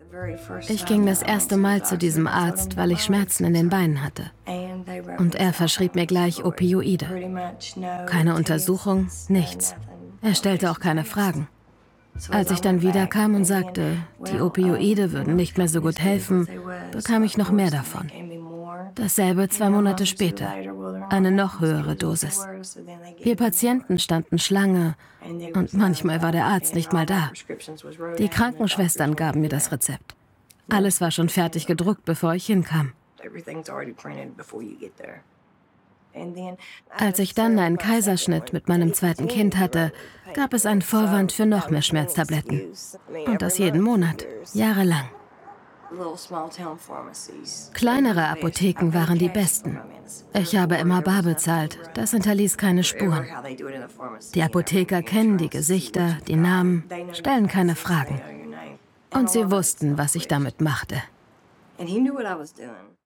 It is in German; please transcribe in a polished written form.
Ich ging das erste Mal zu diesem Arzt, weil ich Schmerzen in den Beinen hatte. Und er verschrieb mir gleich Opioide. Keine Untersuchung, nichts. Er stellte auch keine Fragen. Als ich dann wiederkam und sagte, die Opioide würden nicht mehr so gut helfen, bekam ich noch mehr davon. Dasselbe 2 Monate später. Eine noch höhere Dosis. Wir Patienten standen Schlange und manchmal war der Arzt nicht mal da. Die Krankenschwestern gaben mir das Rezept. Alles war schon fertig gedruckt, bevor ich hinkam. Als ich dann einen Kaiserschnitt mit meinem zweiten Kind hatte, gab es einen Vorwand für noch mehr Schmerztabletten. Und das jeden Monat, jahrelang. Kleinere Apotheken waren die besten. Ich habe immer bar bezahlt, das hinterließ keine Spuren. Die Apotheker kennen die Gesichter, die Namen, stellen keine Fragen. Und sie wussten, was ich damit machte.